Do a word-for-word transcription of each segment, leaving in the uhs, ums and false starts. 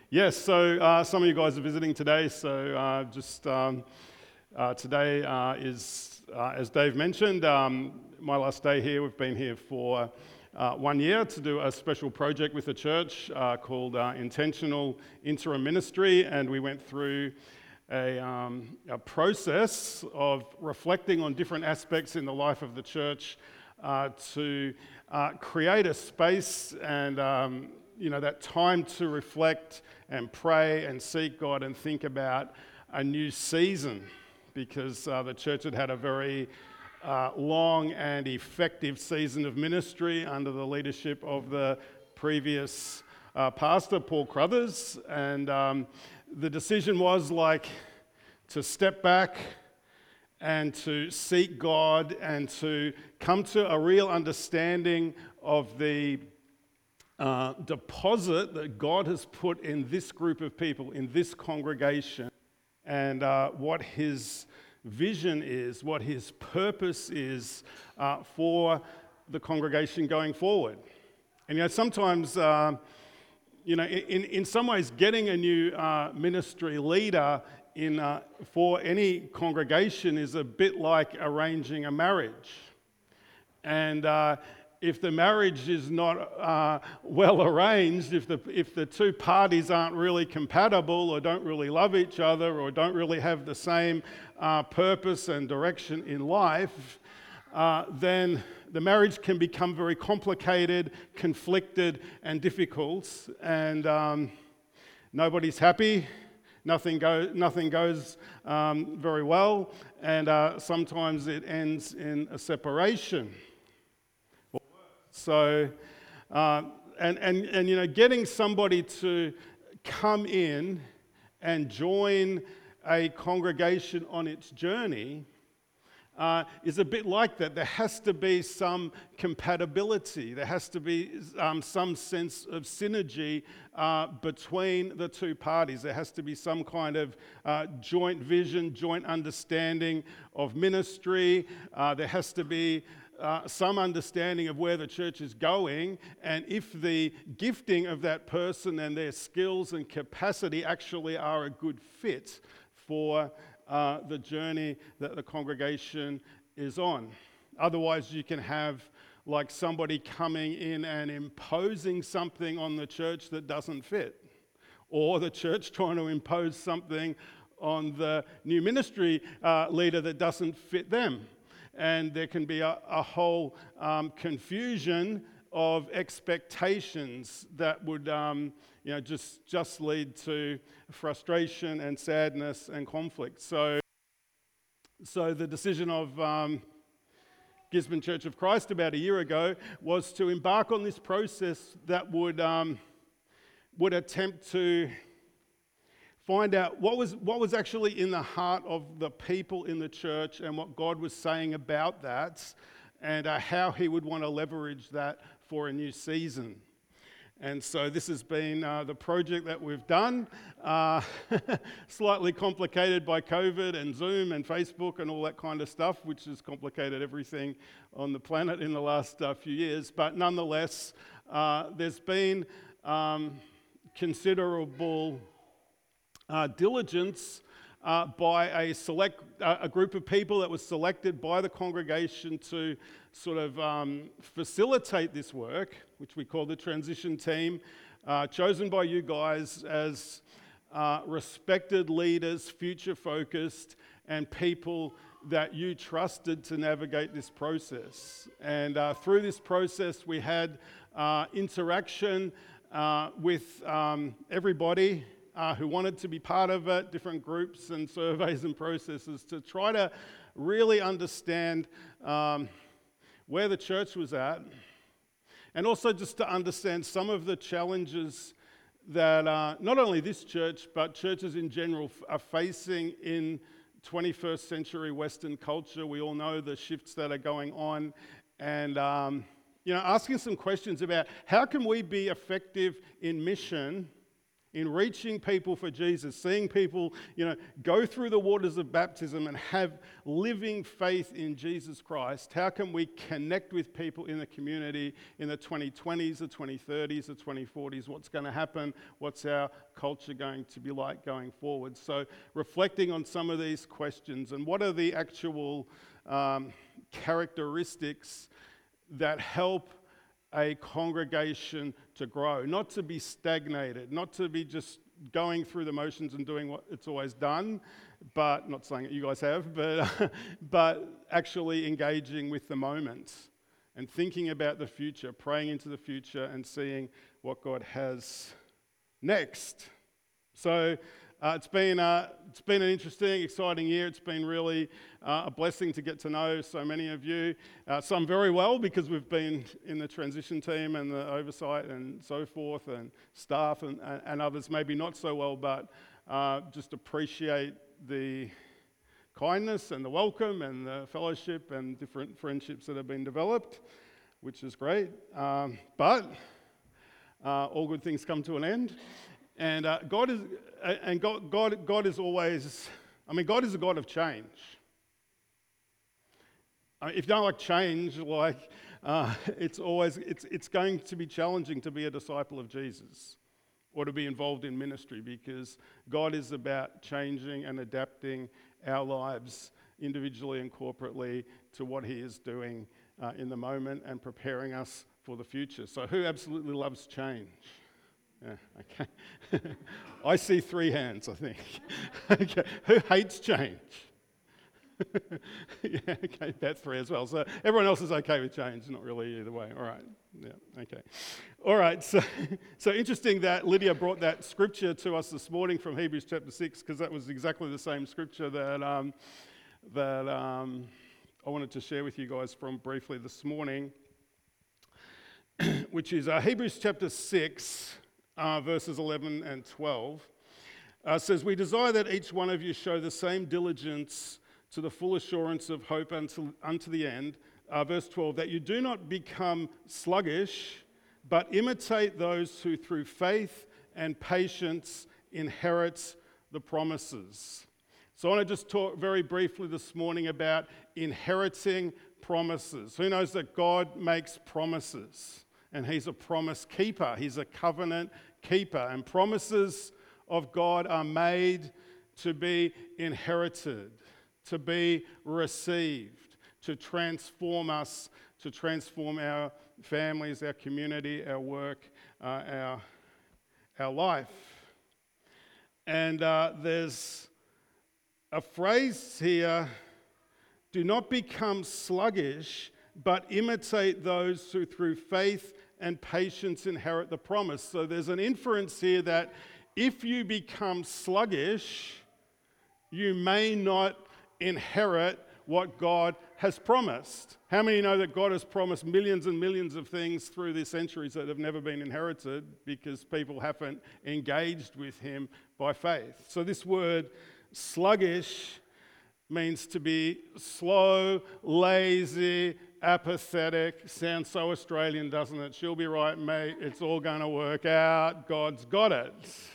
Yes, so uh, some of you guys are visiting today, so uh, just um, uh, today uh, is, uh, as Dave mentioned, um, my last day here. We've been here for uh, one year to do a special project with the church uh, called uh, Intentional Interim Ministry, and we went through a, um, a process of reflecting on different aspects in the life of the church uh, to uh, create a space and um, you know, that time to reflect and pray and seek God and think about a new season, because uh, the church had had a very uh, long and effective season of ministry under the leadership of the previous uh, pastor, Paul Crothers, and um, the decision was like to step back and to seek God and to come to a real understanding of the Uh, deposit that God has put in this group of people, in this congregation, and uh, what His vision is, what His purpose is uh, for the congregation going forward. And you know, sometimes, uh, you know, in, in some ways, getting a new uh, ministry leader in uh, for any congregation is a bit like arranging a marriage. And uh, if the marriage is not uh, well arranged, if the if the two parties aren't really compatible or don't really love each other or don't really have the same uh, purpose and direction in life, uh, then the marriage can become very complicated, conflicted, and difficult, and um, nobody's happy. Nothing, go, nothing goes um, very well, and uh, sometimes it ends in a separation. So, uh, and, and, and, you know, getting somebody to come in and join a congregation on its journey uh, is a bit like that. There has to be some compatibility. There has to be um, some sense of synergy uh, between the two parties. There has to be some kind of uh, joint vision, joint understanding of ministry. Uh, there has to be Uh, some understanding of where the church is going, and if the gifting of that person and their skills and capacity actually are a good fit for uh, the journey that the congregation is on. Otherwise, you can have like somebody coming in and imposing something on the church that doesn't fit, or the church trying to impose something on the new ministry uh, leader that doesn't fit them. And there can be a, a whole um, confusion of expectations that would, um, you know, just just lead to frustration and sadness and conflict. So, so the decision of um, Gisborne Church of Christ about a year ago was to embark on this process that would um, would attempt to find out what was what was actually in the heart of the people in the church and what God was saying about that, and uh, how He would want to leverage that for a new season. And so this has been uh, the project that we've done, uh, slightly complicated by COVID and Zoom and Facebook and all that kind of stuff, which has complicated everything on the planet in the last uh, few years. But nonetheless, uh, there's been um, considerable Uh, diligence uh, by a select uh, a group of people that was selected by the congregation to sort of um, facilitate this work, which we call the transition team, uh, chosen by you guys as uh, respected leaders, future focused, and people that you trusted to navigate this process. And uh, through this process, we had uh, interaction uh, with um, everybody Uh, who wanted to be part of it, different groups and surveys and processes to try to really understand um, where the church was at, and also just to understand some of the challenges that uh, not only this church but churches in general f- are facing in twenty-first century Western culture. We all know the shifts that are going on, and um, you know, asking some questions about how can we be effective in mission in reaching people for Jesus, seeing people, you know, go through the waters of baptism and have living faith in Jesus Christ, how can we connect with people in the community in the twenty twenties, the twenty thirties, the twenty forties? What's going to happen? What's our culture going to be like going forward? So reflecting on some of these questions and what are the actual um, characteristics that help a congregation to grow, not to be stagnated, not to be just going through the motions and doing what it's always done, but not saying that you guys have, but but actually engaging with the moment and thinking about the future, praying into the future and seeing what God has next. So uh, it's been uh, it's been an interesting, exciting year. It's been really uh, a blessing to get to know so many of you. Uh, some very well because we've been in the transition team and the oversight and so forth, and staff and, and others maybe not so well, but uh, just appreciate the kindness and the welcome and the fellowship and different friendships that have been developed, which is great. Um, but uh, all good things come to an end. And uh, God is, uh, and God, God, God is always, I mean, God is a God of change. I mean, if you don't like change, like, uh, it's always, it's, it's going to be challenging to be a disciple of Jesus or to be involved in ministry, because God is about changing and adapting our lives individually and corporately to what He is doing uh, in the moment and preparing us for the future. So who absolutely loves change? Yeah, okay. I see three hands, I think. Okay. Who hates change? Yeah, okay, about three as well. So everyone else is okay with change, not really either way. All right. Yeah, okay. All right, so so interesting that Lydia brought that scripture to us this morning from Hebrews chapter six, because that was exactly the same scripture that um, that um, I wanted to share with you guys from briefly this morning, which is uh, Hebrews chapter six, Uh, verses eleven and twelve, uh, says, "We desire that each one of you show the same diligence to the full assurance of hope unto, unto the end." Uh, verse twelve, "that you do not become sluggish, but imitate those who through faith and patience inherit the promises." So I want to just talk very briefly this morning about inheriting promises. Who knows that God makes promises? And He's a promise keeper. He's a covenant keeper. And promises of God are made to be inherited, to be received, to transform us, to transform our families, our community, our work, uh, our, our life. And uh, there's a phrase here, "Do not become sluggish, but imitate those who through faith and patience inherit the promise." So there's an inference here that if you become sluggish, you may not inherit what God has promised. How many know that God has promised millions and millions of things through the centuries that have never been inherited because people haven't engaged with Him by faith? So this word sluggish means to be slow, lazy, apathetic. Sounds so Australian, doesn't it? She'll be right, mate. It's all going to work out. God's got it.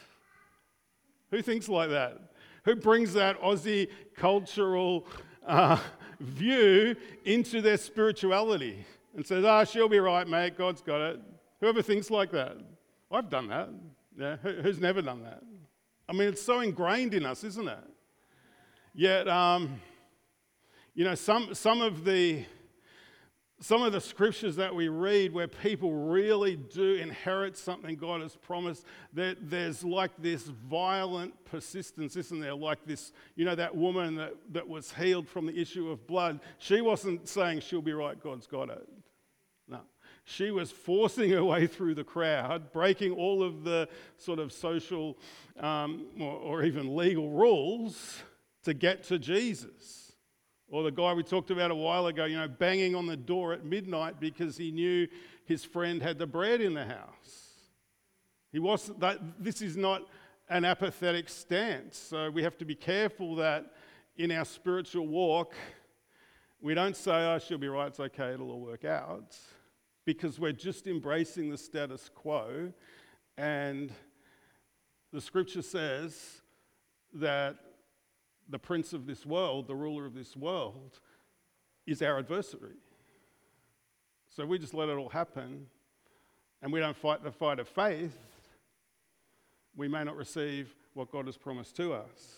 Who thinks like that? Who brings that Aussie cultural uh, view into their spirituality and says, "Ah, oh, she'll be right, mate. God's got it." Whoever thinks like that? I've done that. Yeah, Who, who's never done that? I mean, it's so ingrained in us, isn't it? Yet, um, you know, some some of the some of the scriptures that we read where people really do inherit something God has promised, that there's like this violent persistence, isn't there? Like this, you know, that woman that, that was healed from the issue of blood. She wasn't saying she'll be right, God's got it. No. She was forcing her way through the crowd, breaking all of the sort of social um, or, or even legal rules to get to Jesus. Or the guy we talked about a while ago, you know, banging on the door at midnight because he knew his friend had the bread in the house. He wasn't that. This is not an apathetic stance. So we have to be careful that in our spiritual walk, we don't say, "Oh, she'll be right, it's okay, it'll all work out," because we're just embracing the status quo, and the scripture says that the prince of this world, the ruler of this world, is our adversary. So we just let it all happen, and we don't fight the fight of faith. We may not receive what God has promised to us.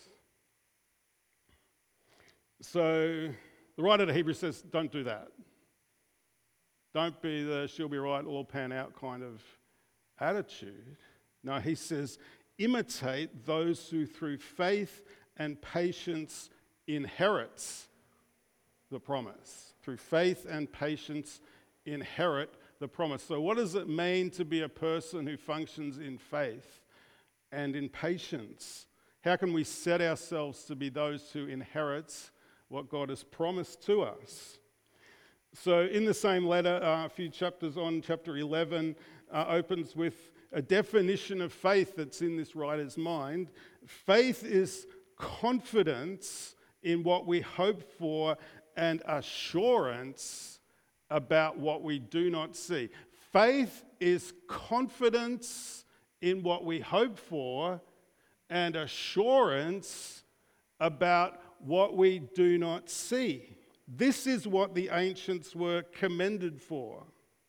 So the writer to Hebrews says, don't do that. Don't be the she'll be right, it'll all pan out kind of attitude. No, he says, imitate those who through faith and patience inherits the promise. Through faith and patience inherit the promise. So what does it mean to be a person who functions in faith and in patience? How can we set ourselves to be those who inherit what God has promised to us? So in the same letter, uh, a few chapters on, chapter eleven uh, opens with a definition of faith that's in this writer's mind. Faith is confidence in what we hope for and assurance about what we do not see. Faith is confidence in what we hope for and assurance about what we do not see. This is what the ancients were commended for.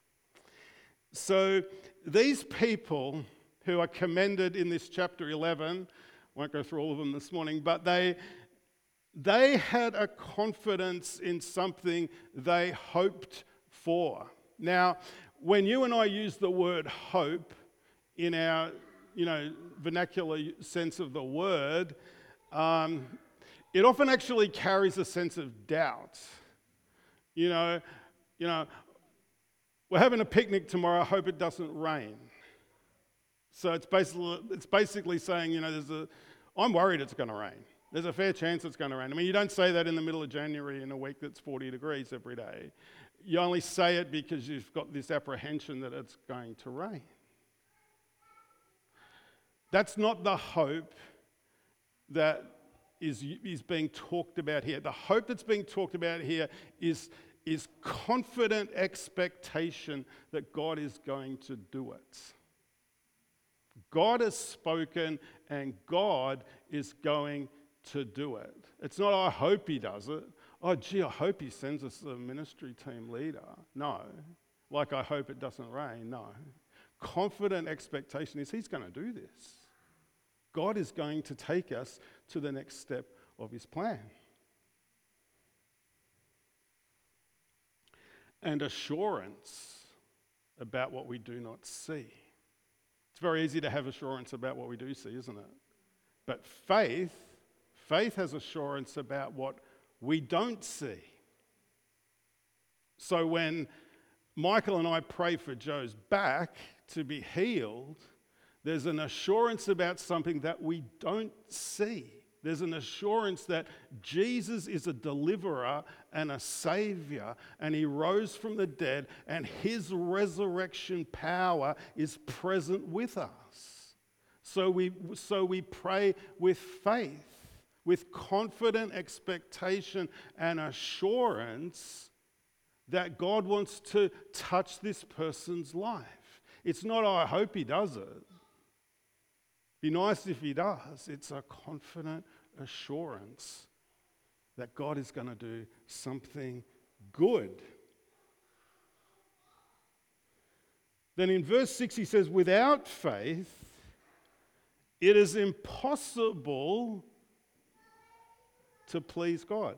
So these people who are commended in this chapter eleven, I won't go through all of them this morning, but they, they had a confidence in something they hoped for. Now, when you and I use the word hope in our, you know, vernacular sense of the word, um, it often actually carries a sense of doubt. You know, you know, we're having a picnic tomorrow, I hope it doesn't rain. So it's basically, it's basically saying, you know, there's a, I'm worried it's going to rain. There's a fair chance it's going to rain. I mean, you don't say that in the middle of January in a week that's forty degrees every day. You only say it because you've got this apprehension that it's going to rain. That's not the hope that is, is being talked about here. The hope that's being talked about here is, is confident expectation that God is going to do it. God has spoken and God is going to do it. It's not, I hope he does it. Oh, gee, I hope he sends us a ministry team leader. No. Like, I hope it doesn't rain. No. Confident expectation is he's going to do this. God is going to take us to the next step of his plan. And assurance about what we do not see. It's very easy to have assurance about what we do see, isn't it? But faith, faith has assurance about what we don't see. So when Michael and I pray for Joe's back to be healed, there's an assurance about something that we don't see. There's an assurance that Jesus is a deliverer and a savior, and he rose from the dead, and his resurrection power is present with us. So we, so we pray with faith, with confident expectation and assurance that God wants to touch this person's life. It's not, oh, I hope he does it. Be nice if he does. It's a confident assurance that God is going to do something good. Then in verse six he says, without faith, it is impossible to please God.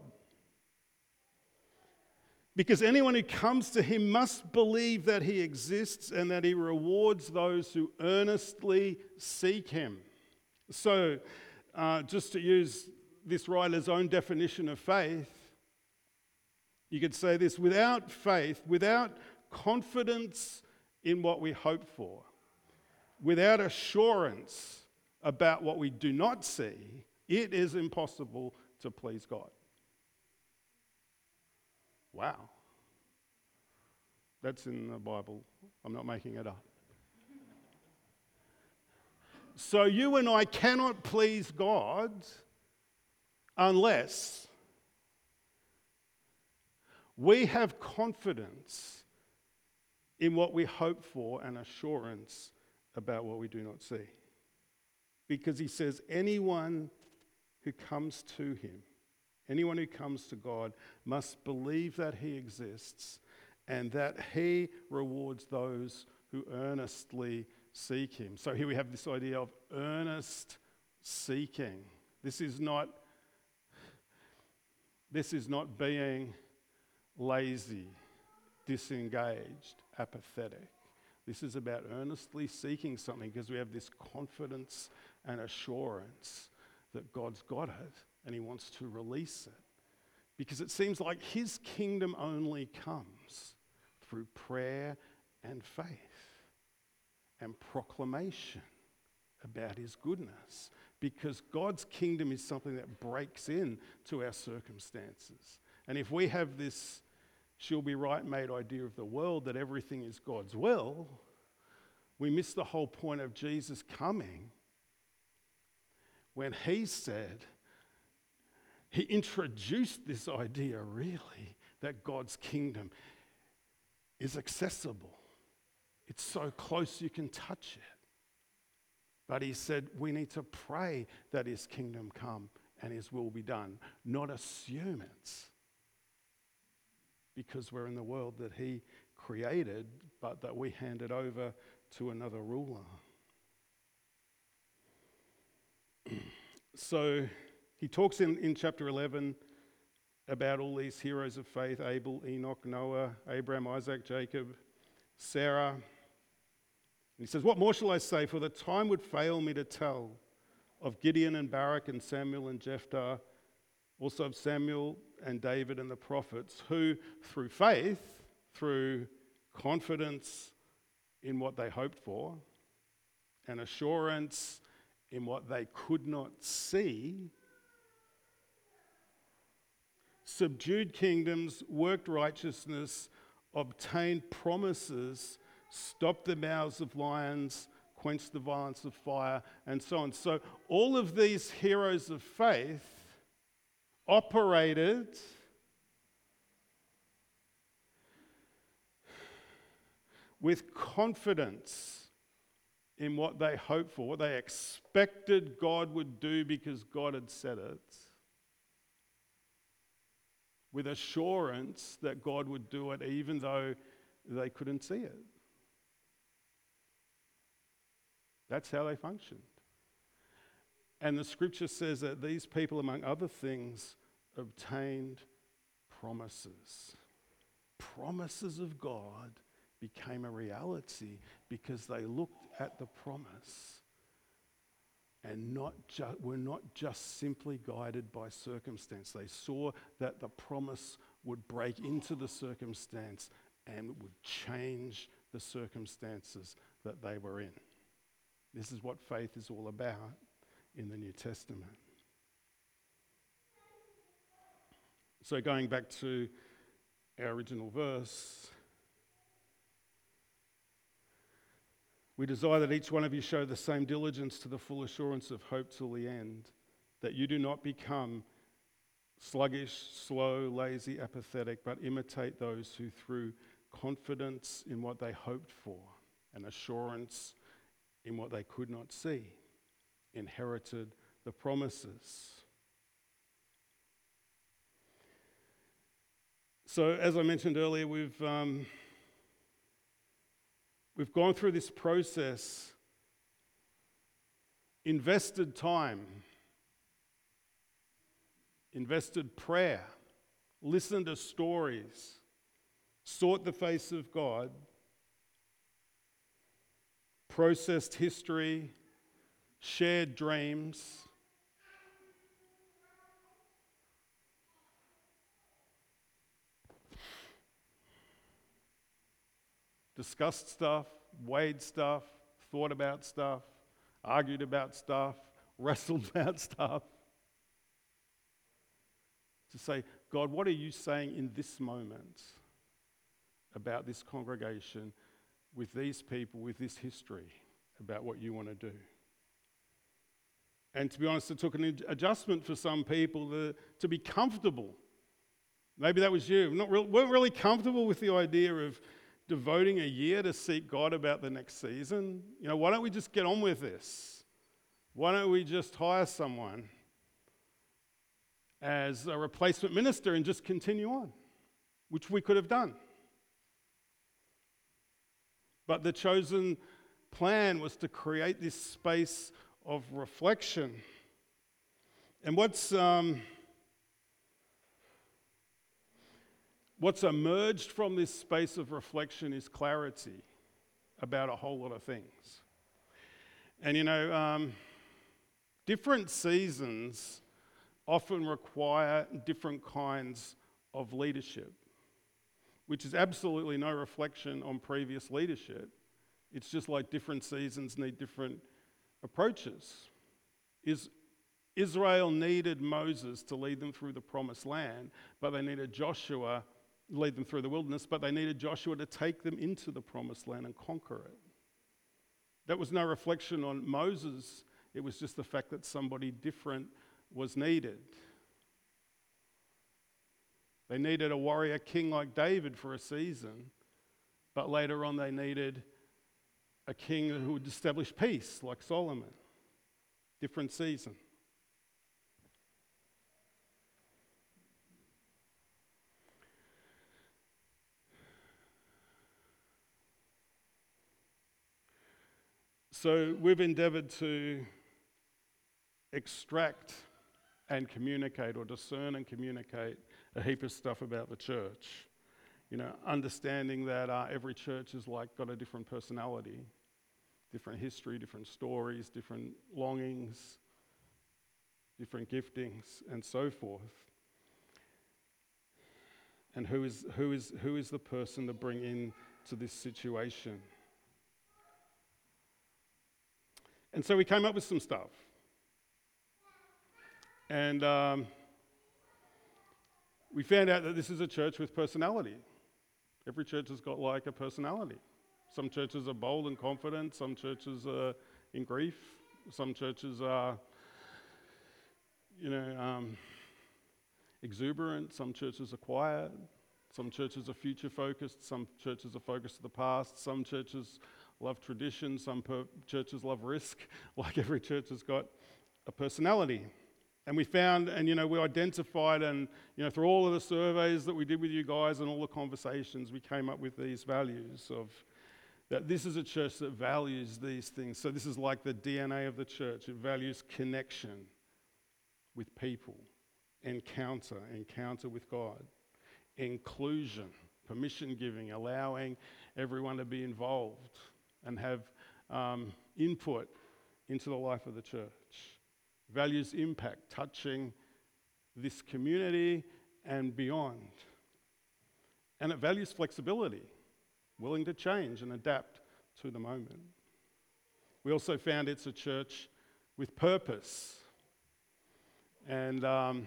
Because anyone who comes to him must believe that he exists and that he rewards those who earnestly seek him. So, uh, just to use this writer's own definition of faith, you could say this: without faith, without confidence in what we hope for, without assurance about what we do not see, it is impossible to please God. Wow. That's in the Bible. I'm not making it up. So you and I cannot please God unless we have confidence in what we hope for and assurance about what we do not see. because he says anyone who comes to him, anyone who comes to God must believe that he exists and that he rewards those who earnestly seek him. So here we have this idea of earnest seeking. This is not, this is not being lazy, disengaged, apathetic. This is about earnestly seeking something because we have this confidence and assurance that God's got it and he wants to release it. Because it seems like his kingdom only comes through prayer and faith and proclamation about his goodness. Because God's kingdom is something that breaks in to our circumstances. And if we have this she'll be right made idea of the world that everything is God's will, we miss the whole point of Jesus coming when he said, he introduced this idea really that God's kingdom is accessible. It's so close you can touch it. But he said we need to pray that his kingdom come and his will be done, not assume it's because we're in the world that he created, but that we handed over to another ruler. So he talks in, in chapter eleven about all these heroes of faith: Abel, Enoch, Noah, Abraham, Isaac, Jacob, Sarah. And he says, what more shall I say? For the time would fail me to tell of Gideon and Barak and Samuel and Jephthah, also of Samuel and David and the prophets, who through faith, through confidence in what they hoped for, and assurance in what they could not see, subdued kingdoms, worked righteousness, obtained promises, stopped the mouths of lions, quenched the violence of fire, and so on. So all of these heroes of faith operated with confidence in what they hoped for, what they expected God would do because God had said it, with assurance that God would do it even though they couldn't see it. That's how they functioned. And the scripture says that these people, among other things, obtained promises. Promises of God became a reality because they looked at the promise and not ju- were not just simply guided by circumstance. They saw that the promise would break into the circumstance and would change the circumstances that they were in. This is what faith is all about in the New Testament. So going back to our original verse, we desire that each one of you show the same diligence to the full assurance of hope till the end, that you do not become sluggish, slow, lazy, apathetic, but imitate those who through confidence in what they hoped for and assurance in what they could not see, inherited the promises. So, as I mentioned earlier, we've um, we've gone through this process, invested time, invested prayer, listened to stories, sought the face of God, processed history, shared dreams, discussed stuff, weighed stuff, thought about stuff, argued about stuff, wrestled about stuff. To say, God, what are you saying in this moment about this congregation, with these people, with this history, about what you want to do? And to be honest, it took an adjustment for some people to, to be comfortable. Maybe that was you. Not re- weren't really comfortable with the idea of devoting a year to seek God about the next season. You know, why don't we just get on with this? Why don't we just hire someone as a replacement minister and just continue on? Which we could have done. But the chosen plan was to create this space of reflection. And what's um, what's emerged from this space of reflection is clarity about a whole lot of things. And you know, um, different seasons often require different kinds of leadership, which is absolutely no reflection on previous leadership. It's just like different seasons need different approaches. Is Israel needed Moses to lead them through the promised land, but they needed Joshua to lead them through the wilderness, but they needed Joshua to take them into the promised land and conquer it. That was no reflection on Moses. It was just the fact that somebody different was needed. They needed a warrior king like David for a season, but later on they needed a king who would establish peace like Solomon. Different season. So we've endeavoured to extract and communicate, or discern and communicate, a heap of stuff about the church. You know, understanding that uh, every church is like got a different personality, different history, different stories, different longings, different giftings, and so forth. And who is who is who is the person to bring in to this situation? And so we came up with some stuff. And um, we found out that this is a church with personality. Every church has got like a personality. Some churches are bold and confident. Some churches are in grief. Some churches are, you know, um, exuberant. Some churches are quiet. Some churches are future focused. Some churches are focused to the past. Some churches love tradition. Some per- churches love risk. Like every church has got a personality. And we found, and you know, we identified, and you know, through all of the surveys that we did with you guys and all the conversations, we came up with these values of that this is a church that values these things. So this is like the D N A of the church. It values connection with people, encounter, encounter with God, inclusion, permission giving, allowing everyone to be involved and have um, input into the life of the church. Values impact, touching this community and beyond. And it values flexibility, willing to change and adapt to the moment. We also found it's a church with purpose. And um,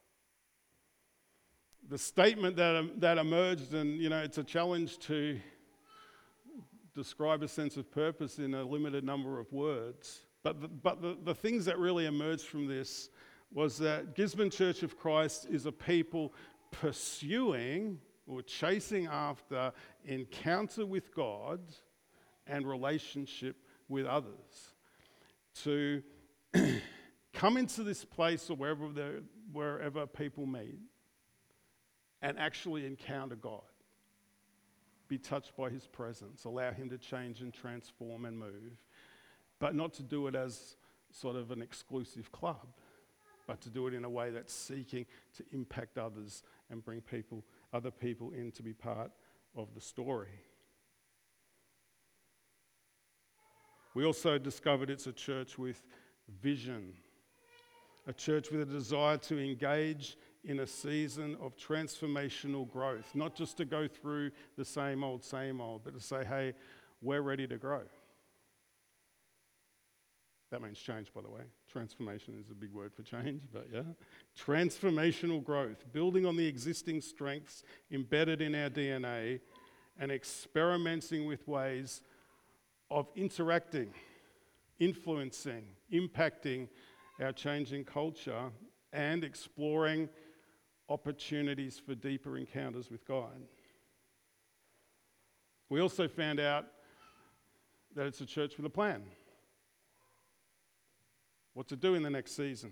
the statement that, that emerged, and you know, it's a challenge to describe a sense of purpose in a limited number of words. But the, but the, the things that really emerged from this was that Gisborne Church of Christ is a people pursuing or chasing after encounter with God and relationship with others. To come into this place or wherever, wherever people meet and actually encounter God. Be touched by his presence, allow him to change and transform and move. But not to do it as sort of an exclusive club, but to do it in a way that's seeking to impact others and bring people, other people in to be part of the story. We also discovered it's a church with vision, a church with a desire to engage in a season of transformational growth, not just to go through the same old, same old, but to say, hey, we're ready to grow. That means change, by the way. Transformation is a big word for change, but yeah. Transformational growth, building on the existing strengths embedded in our D N A and experimenting with ways of interacting, influencing, impacting our changing culture and exploring opportunities for deeper encounters with God. We also found out that it's a church with a plan. what to do in the next season.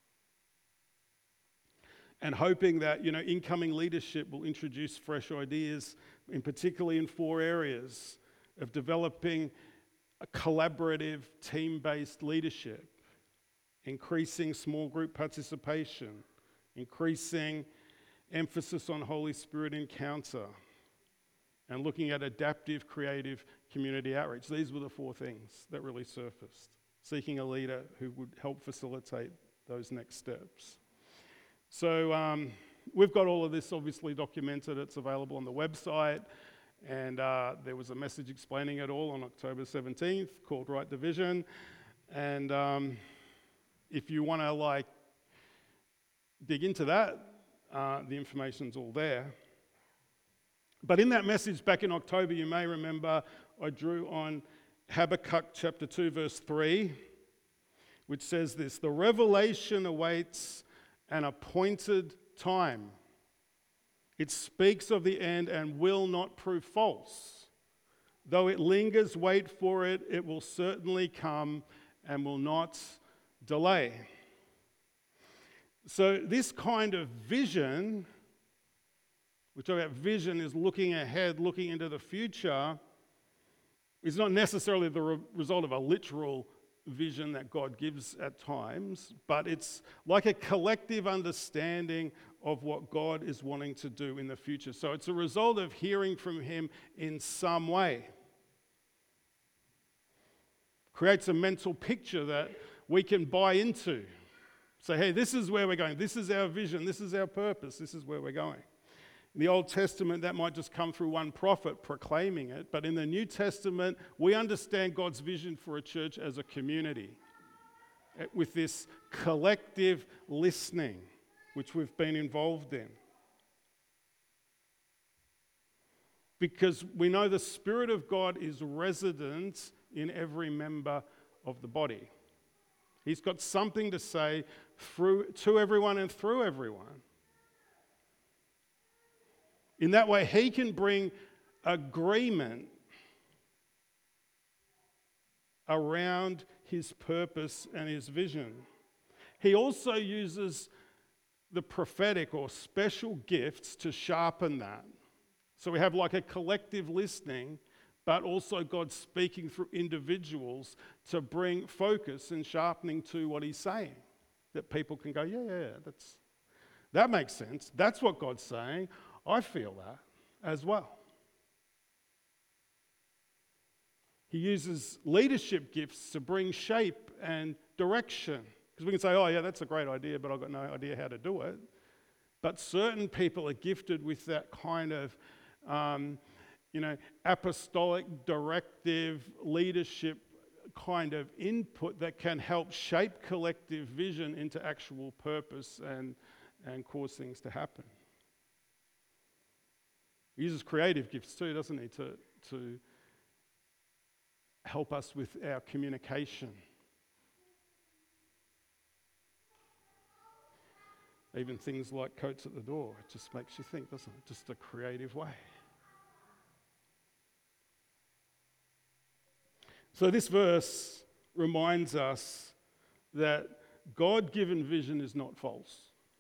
And hoping that, you know, incoming leadership will introduce fresh ideas, in particularly in four areas of developing a collaborative, team-based leadership, increasing small group participation, increasing emphasis on Holy Spirit encounter, and looking at adaptive, creative community outreach. These were the four things that really surfaced. Seeking a leader who would help facilitate those next steps. So um, we've got all of this obviously documented. It's available on the website. And uh, there was a message explaining it all on October seventeenth called Right Division. And um, if you want to like dig into that, uh, the information's all there. But in that message back in October, you may remember I drew on Habakkuk chapter two, verse three, which says this: the revelation awaits an appointed time. It speaks of the end and will not prove false. Though it lingers, wait for it. It will certainly come and will not delay. So this kind of vision, we talk about vision is looking ahead, looking into the future, is not necessarily the re- result of a literal vision that God gives at times, but it's like a collective understanding of what God is wanting to do in the future. So it's a result of hearing from Him in some way. Creates a mental picture that we can buy into. Say, hey, this is where we're going. This is our vision. This is our purpose. This is where we're going. In the Old Testament, that might just come through one prophet proclaiming it. But in the New Testament, we understand God's vision for a church as a community with this collective listening, which we've been involved in. Because we know the Spirit of God is resident in every member of the body. He's got something to say through to everyone and through everyone. In that way, He can bring agreement around His purpose and His vision. He also uses the prophetic or special gifts to sharpen that. So we have like a collective listening, but also God speaking through individuals to bring focus and sharpening to what He's saying. That people can go, yeah, yeah, yeah, that's, that makes sense. That's what God's saying. I feel that as well. He uses leadership gifts to bring shape and direction. Because we can say, oh yeah, that's a great idea, but I've got no idea how to do it. But certain people are gifted with that kind of, um, you know, apostolic, directive, leadership kind of input that can help shape collective vision into actual purpose and, and cause things to happen. He uses creative gifts too, doesn't he, to, to help us with our communication. Even things like coats at the door, it just makes you think, doesn't it? Just a creative way. So this verse reminds us that God-given vision is not false.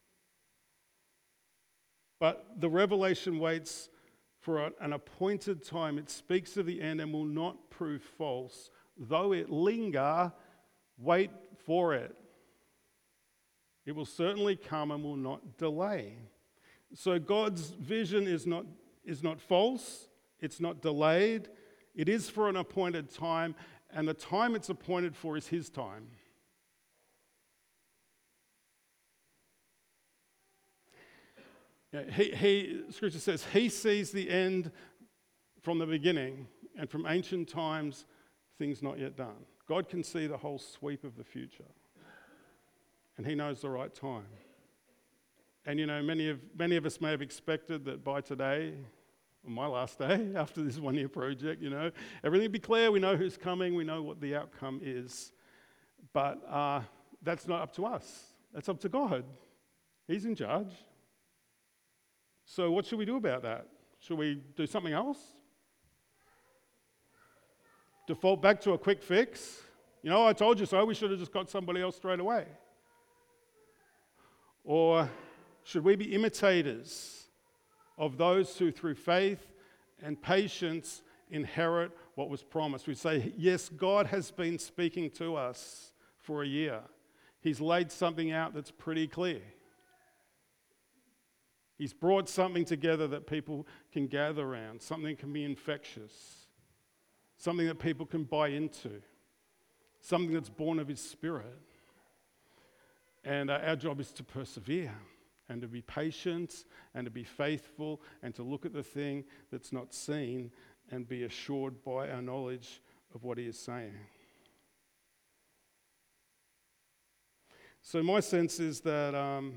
But the revelation waits for an appointed time. It speaks of the end and will not prove false. Though it linger, wait for it. It will certainly come and will not delay. So God's vision is not, is not false. It's not delayed. It is for an appointed time, and the time it's appointed for is His time. Yeah, he, he, Scripture says, He sees the end from the beginning, and from ancient times, things not yet done. God can see the whole sweep of the future, and He knows the right time. And you know, many of many of us may have expected that by today, on my last day, after this one-year project, you know, everything will be clear, we know who's coming, we know what the outcome is. But uh, that's not up to us. That's up to God. He's in charge. So what should we do about that? Should we do something else? Default back to a quick fix? You know, I told you so, we should have just got somebody else straight away. Or should we be imitators of those who through faith and patience inherit what was promised? We say, yes, God has been speaking to us for a year. He's laid something out that's pretty clear. He's brought something together that people can gather around, something that can be infectious, something that people can buy into, something that's born of His Spirit. And uh, our job is to persevere and to be patient and to be faithful and to look at the thing that's not seen and be assured by our knowledge of what He is saying. So my sense is that um,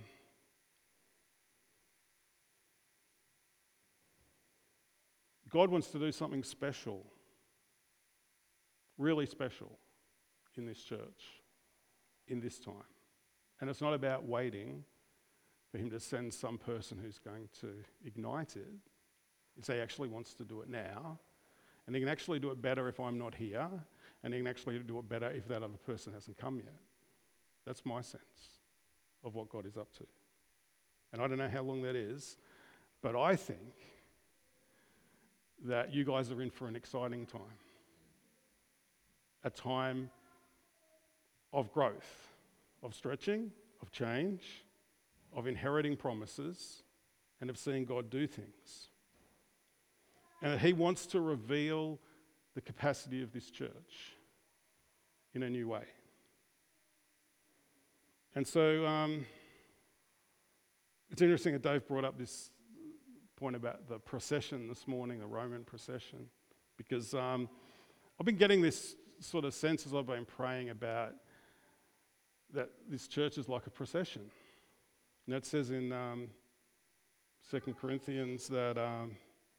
God wants to do something special, really special in this church, in this time. And it's not about waiting for Him to send some person who's going to ignite it. It's He actually wants to do it now. And He can actually do it better if I'm not here. And He can actually do it better if that other person hasn't come yet. That's my sense of what God is up to. And I don't know how long that is, but I think that you guys are in for an exciting time. A time of growth, of stretching, of change, of inheriting promises, and of seeing God do things. And that He wants to reveal the capacity of this church in a new way. And so um, it's interesting that Dave brought up this point about the procession this morning, the Roman procession, because um, I've been getting this sort of sense as I've been praying about that this church is like a procession. And that says in um, Second Corinthians that um,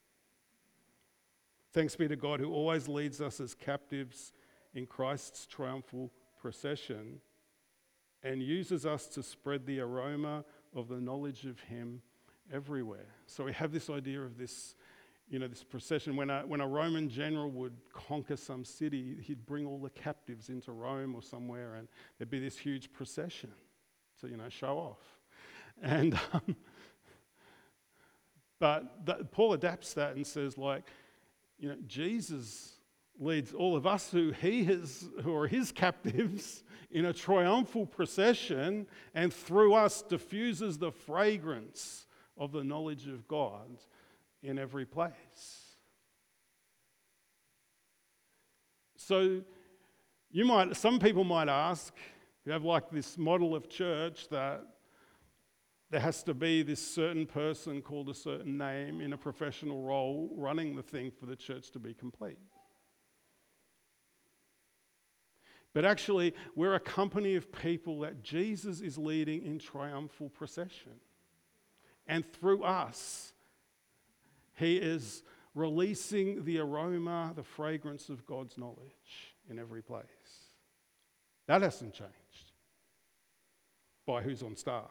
thanks be to God who always leads us as captives in Christ's triumphal procession and uses us to spread the aroma of the knowledge of Him everywhere. So we have this idea of this, you know, this procession. When a, when a Roman general would conquer some city, he'd bring all the captives into Rome or somewhere, and there'd be this huge procession to, you know, show off. And um, but that, Paul adapts that and says, like, you know, Jesus leads all of us who he has, who are His captives, in a triumphal procession, and through us diffuses the fragrance of the knowledge of God in every place. So you might, some people might ask, you have like this model of church that there has to be this certain person called a certain name in a professional role running the thing for the church to be complete. But actually, we're a company of people that Jesus is leading in triumphal procession. And through us, He is releasing the aroma, the fragrance of God's knowledge in every place. That hasn't changed by who's on staff.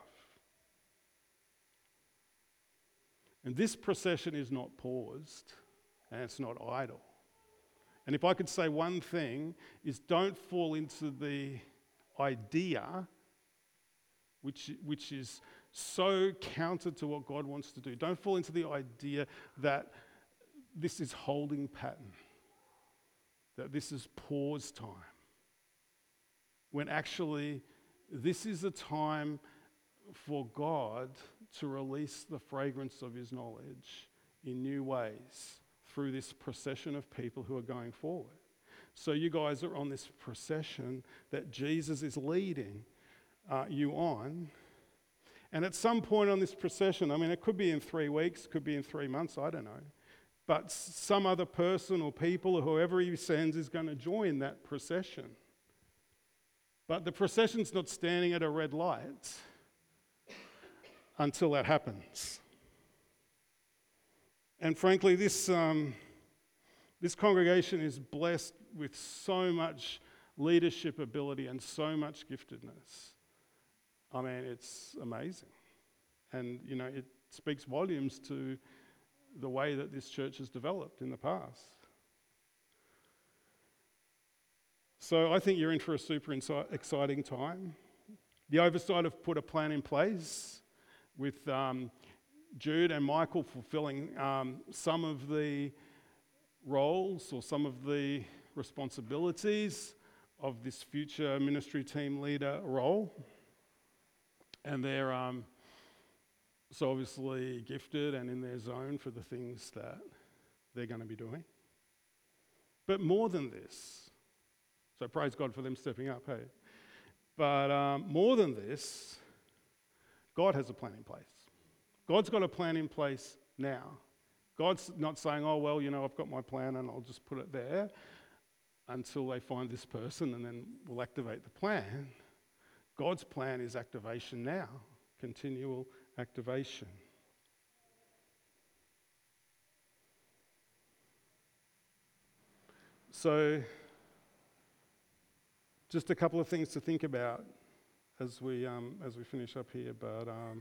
And this procession is not paused, and it's not idle. And if I could say one thing, is don't fall into the idea, which, which is so counter to what God wants to do. Don't fall into the idea that this is holding pattern, that this is pause time, when actually this is a time for God to release the fragrance of His knowledge in new ways through this procession of people who are going forward. So you guys are on this procession that Jesus is leading uh, you on. And at some point on this procession, I mean, it could be in three weeks, could be in three months, I don't know. But some other person or people or whoever He sends is going to join that procession. But the procession's not standing at a red light until that happens. And frankly, this um, this congregation is blessed with so much leadership ability and so much giftedness. I mean, it's amazing. And, you know, it speaks volumes to the way that this church has developed in the past. So I think you're in for a super insi- exciting time. The Oversight have put a plan in place with um, Jude and Michael fulfilling um, some of the roles or some of the responsibilities of this future ministry team leader role. And they're um, so obviously gifted and in their zone for the things that they're going to be doing. But more than this, so praise God for them stepping up, hey. But um, more than this, God has a plan in place. God's got a plan in place now. God's not saying, oh, well, you know, I've got my plan and I'll just put it there until they find this person and then we'll activate the plan. God's plan is activation now, continual activation. So, just a couple of things to think about as we um, as we finish up here. But um,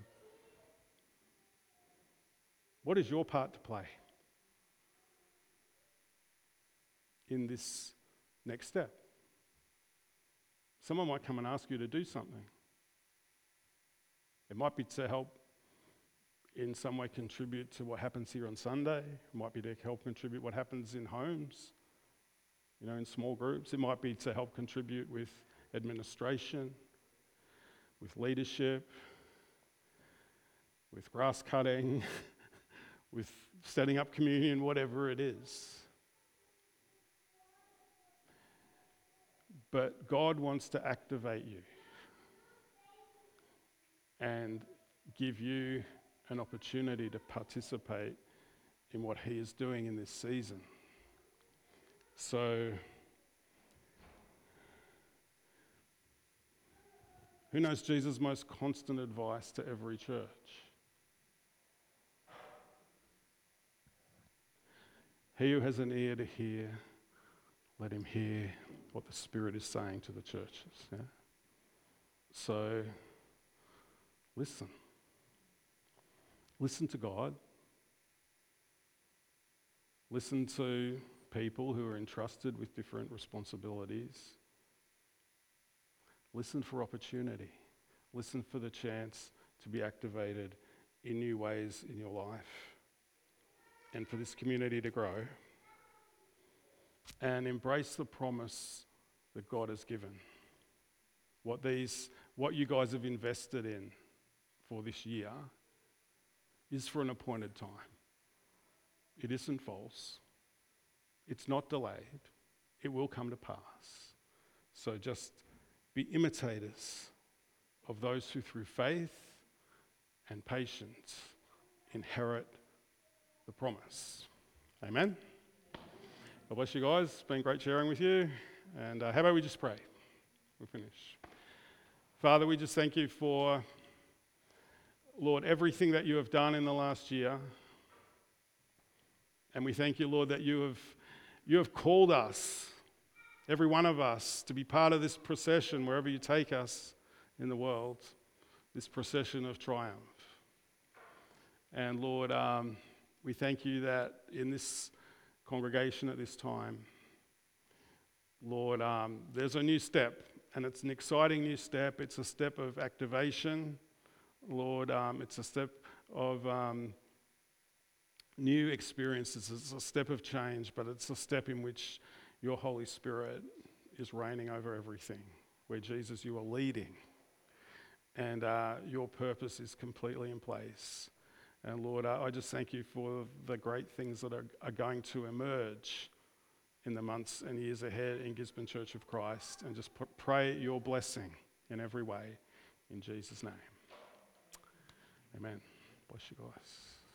what is your part to play in this next step? Someone might come and ask you to do something. It might be to help in some way contribute to what happens here on Sunday. It might be to help contribute what happens in homes, you know, in small groups. It might be to help contribute with administration, with leadership, with grass cutting, with setting up communion, whatever it is. But God wants to activate you and give you an opportunity to participate in what He is doing in this season. So, who knows Jesus' most constant advice to every church? He who has an ear to hear, let him hear what the Spirit is saying to the churches. Yeah? So, listen. Listen to God. Listen to people who are entrusted with different responsibilities. Listen for opportunity. Listen for the chance to be activated in new ways in your life and for this community to grow. And embrace the promise that God has given. What these, what you guys have invested in for this year is for an appointed time. It isn't false. It's not delayed. It will come to pass. So just be imitators of those who through faith and patience inherit the promise. Amen. God bless you guys. It's been great sharing with you. And uh, how about we just pray? We'll finish. Father, we just thank you for, Lord, everything that you have done in the last year. And we thank you, Lord, that you have you have called us, every one of us, to be part of this procession wherever you take us in the world, this procession of triumph. And Lord, um, we thank you that in this congregation at this time, Lord, um, there's a new step, and it's an exciting new step. It's a step of activation. Lord, um, it's a step of um, new experiences. It's a step of change, but it's a step in which your Holy Spirit is reigning over everything, where Jesus, you are leading, and uh, your purpose is completely in place. And Lord, I just thank you for the great things that are, are going to emerge in the months and years ahead in Gisborne Church of Christ, and just pray your blessing in every way in Jesus' name. Amen. Bless you guys.